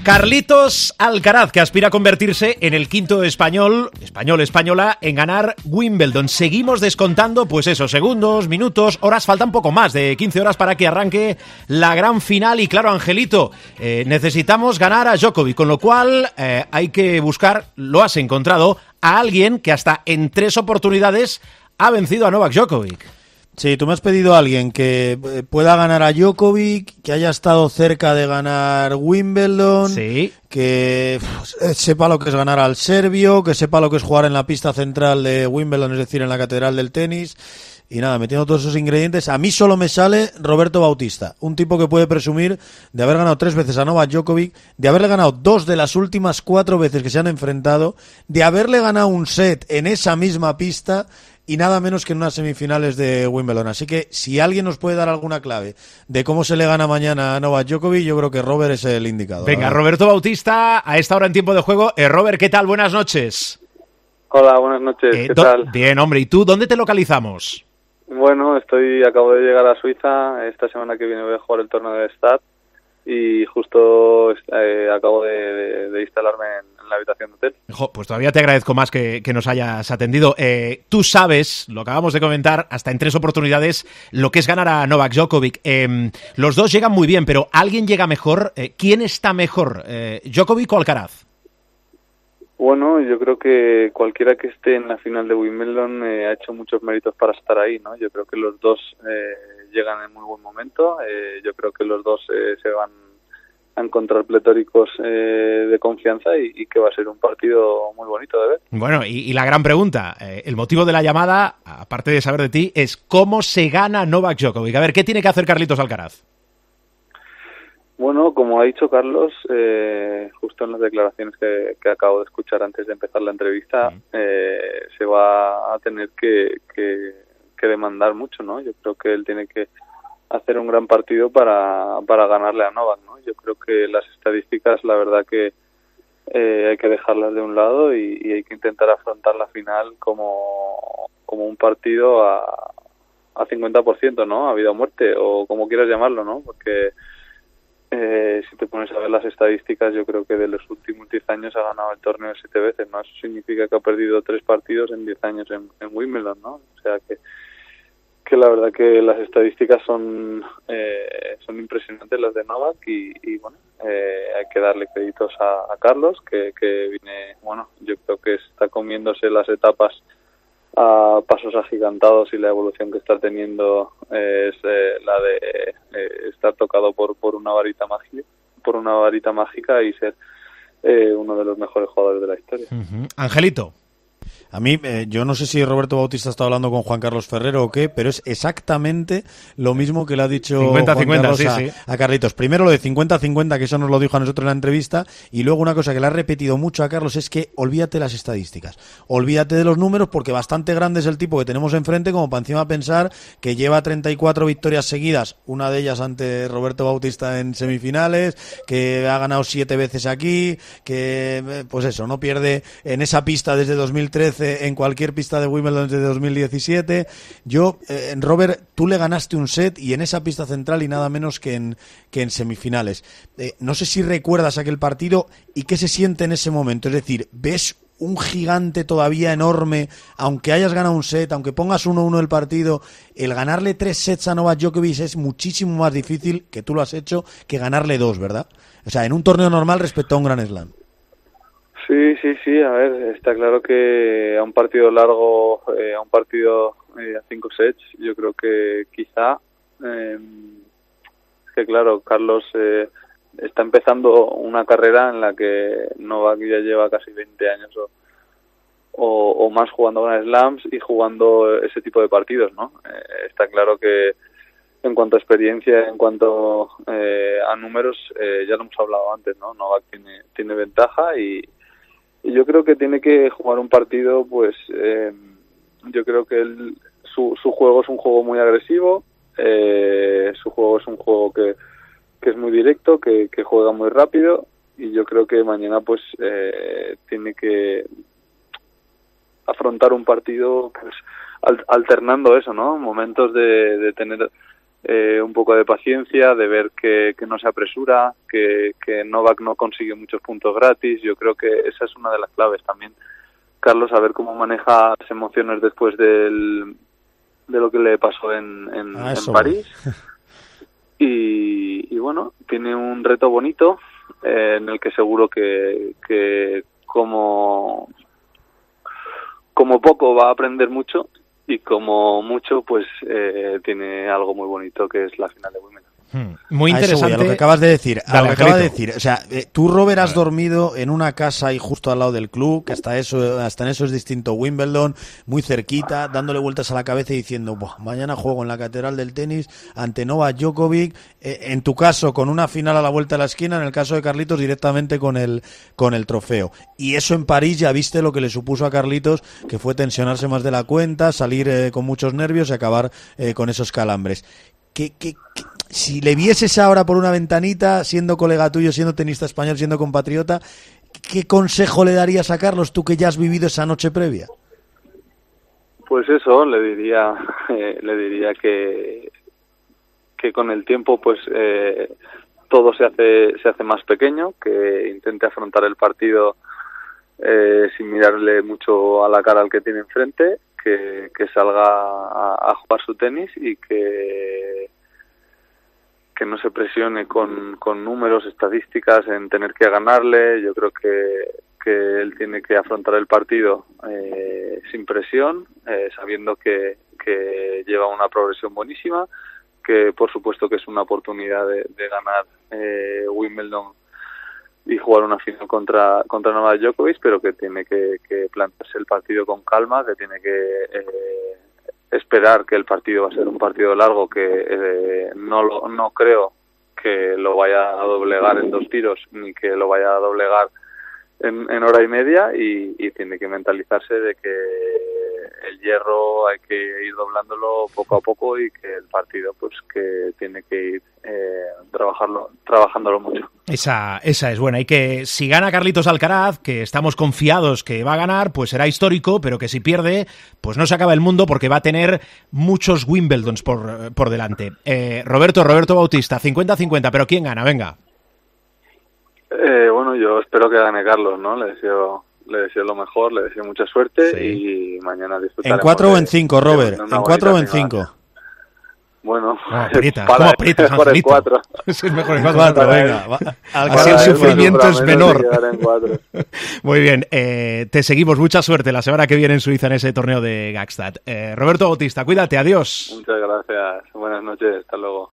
Carlitos Alcaraz, que aspira a convertirse en el quinto española en ganar Wimbledon. Seguimos descontando, pues eso, segundos, minutos, horas, faltan poco más de 15 horas para que arranque la gran final. Y claro, Angelito, necesitamos ganar a Djokovic, con lo cual hay que buscar, lo has encontrado, a alguien que hasta en 3 oportunidades ha vencido a Novak Djokovic. Sí, tú me has pedido a alguien que pueda ganar a Djokovic, que haya estado cerca de ganar Wimbledon, sí, que sepa lo que es ganar al serbio, que sepa lo que es jugar en la pista central de Wimbledon, es decir, en la catedral del tenis. Y nada, metiendo todos esos ingredientes, a mí solo me sale Roberto Bautista, un tipo que puede presumir de haber ganado 3 veces a Novak Djokovic, de haberle ganado 2 de las últimas 4 veces que se han enfrentado, de haberle ganado un set en esa misma pista y nada menos que en unas semifinales de Wimbledon. Así que si alguien nos puede dar alguna clave de cómo se le gana mañana a Novak Djokovic, yo creo que Robert es el indicado. Venga, Roberto Bautista, a esta hora en tiempo de juego. Robert, ¿qué tal? Buenas noches. Hola, buenas noches. ¿Qué tal? Bien, hombre. ¿Y tú dónde te localizamos? Bueno, acabo de llegar a Suiza. Esta semana que viene voy a jugar el torneo de Stade y justo acabo de instalarme en la habitación de hotel. Pues todavía te agradezco más que nos hayas atendido. Tú sabes, lo acabamos de comentar, hasta en 3 oportunidades, lo que es ganar a Novak Djokovic. Los dos llegan muy bien, pero ¿alguien llega mejor? ¿Quién está mejor, Djokovic o Alcaraz? Bueno, yo creo que cualquiera que esté en la final de Wimbledon ha hecho muchos méritos para estar ahí, ¿no? Yo creo que los dos llegan en muy buen momento. Yo creo que los dos se van a encontrar pletóricos de confianza y que va a ser un partido muy bonito de ver. Bueno, y la gran pregunta, el motivo de la llamada, aparte de saber de ti, es ¿cómo se gana Novak Djokovic? A ver, ¿qué tiene que hacer Carlitos Alcaraz? Bueno, como ha dicho Carlos, justo en las declaraciones que acabo de escuchar antes de empezar la entrevista, se va a tener que demandar mucho, ¿no? Yo creo que él tiene que hacer un gran partido para ganarle a Novak, ¿no? Yo creo que las estadísticas, la verdad que hay que dejarlas de un lado y hay que intentar afrontar la final como un partido a 50%, ¿no? A vida o muerte, o como quieras llamarlo, ¿no? Porque si te pones a ver las estadísticas, yo creo que de los últimos 10 años ha ganado el torneo 7 veces, ¿no? Eso significa que ha perdido 3 partidos en 10 años en Wimbledon, ¿no? O sea que la verdad que las estadísticas son impresionantes las de Novak y bueno, hay que darle créditos a Carlos que viene, bueno, yo creo que está comiéndose las etapas a pasos agigantados y la evolución que está teniendo es la de estar tocado por una varita mágica y ser uno de los mejores jugadores de la historia. Angelito. A mí, yo no sé si Roberto Bautista está hablando con Juan Carlos Ferrero o qué, pero es exactamente lo mismo que le ha dicho 50, Juan 50, Carlos sí. a Carlitos. Primero lo de 50-50, que eso nos lo dijo a nosotros en la entrevista, y luego una cosa que le ha repetido mucho a Carlos es que olvídate las estadísticas, olvídate de los números, porque bastante grande es el tipo que tenemos enfrente como para encima pensar que lleva 34 victorias seguidas, una de ellas ante Roberto Bautista en semifinales, que ha ganado 7 veces aquí, que pues eso, no pierde en esa pista desde 2013, en cualquier pista de Wimbledon desde 2017. Robert, tú le ganaste un set y en esa pista central y nada menos que en semifinales. No sé si recuerdas aquel partido y qué se siente en ese momento. Es decir, ¿ves un gigante todavía enorme, aunque hayas ganado un set, aunque pongas 1-1 el partido, el ganarle 3 sets a Novak Djokovic es muchísimo más difícil, que tú lo has hecho, que ganarle 2, ¿verdad? O sea, en un torneo normal respecto a un Grand Slam. Sí, a ver, está claro que a un partido largo, a 5 sets, yo creo que quizá, que claro, Carlos está empezando una carrera en la que Novak ya lleva casi 20 años o más jugando Grand Slams y jugando ese tipo de partidos, ¿no? Está claro que en cuanto a experiencia, en cuanto a números, ya lo hemos hablado antes, ¿no? Novak tiene ventaja y yo creo que tiene que jugar un partido, pues yo creo que su juego es un juego muy agresivo, su juego es un juego que es muy directo, que juega muy rápido y yo creo que mañana pues tiene que afrontar un partido pues alternando eso, ¿no? Momentos de tener un poco de paciencia, de ver que no se apresura, que Novak no consigue muchos puntos gratis. Yo creo que esa es una de las claves también. Carlos, a ver cómo maneja las emociones después de lo que le pasó en París. Y bueno, tiene un reto bonito en el que seguro que como poco va a aprender mucho, y como mucho pues tiene algo muy bonito que es la final de Wimbledon. Muy interesante. A lo que acabas de decir. O sea, tú, Robert, has ver. dormido en una casa ahí justo al lado del club, que hasta en eso es distinto Wimbledon, muy cerquita, dándole vueltas a la cabeza y diciendo, mañana juego en la Catedral del Tenis ante Novak Djokovic, en tu caso con una final a la vuelta de la esquina, en el caso de Carlitos directamente con el trofeo. Y eso en París ya viste lo que le supuso a Carlitos, que fue tensionarse más de la cuenta, salir con muchos nervios y acabar con esos calambres. Si le vieses ahora por una ventanita, siendo colega tuyo, siendo tenista español, siendo compatriota, ¿qué consejo le darías a Carlos, tú que ya has vivido esa noche previa? Pues eso, le diría que con el tiempo pues todo se hace más pequeño, que intente afrontar el partido sin mirarle mucho a la cara al que tiene enfrente, que salga a jugar su tenis y que no se presione con números, estadísticas en tener que ganarle. Yo creo que él tiene que afrontar el partido sin presión, sabiendo que lleva una progresión buenísima, que por supuesto que es una oportunidad de ganar Wimbledon y jugar una final contra Novak Djokovic, pero que tiene que plantearse el partido con calma, que tiene que esperar que el partido va a ser un partido largo, que no creo que lo vaya a doblegar en 2 tiros, ni que lo vaya a doblegar en hora y media, y tiene que mentalizarse de que el hierro hay que ir doblándolo poco a poco, y que el partido pues que tiene que ir trabajándolo mucho. Esa es buena, y que si gana Carlitos Alcaraz, que estamos confiados que va a ganar, pues será histórico, pero que si pierde, pues no se acaba el mundo, porque va a tener muchos Wimbledons por delante. Roberto Bautista, 50-50, pero ¿quién gana? Venga. Bueno, yo espero que gane Carlos, ¿no? Le deseo lo mejor, le deseo mucha suerte, sí. Y mañana disfrutaremos. ¿En 4 o en 5, Robert? ¿En 4 o en 5? Bueno, ¿Cómo aprietas, mejor en 4. Es mejor en 4, venga. Así el sufrimiento es menor. En Muy bien, te seguimos, mucha suerte la semana que viene en Suiza en ese torneo de Gstaad. Roberto Bautista, cuídate, adiós. Muchas gracias, buenas noches, hasta luego.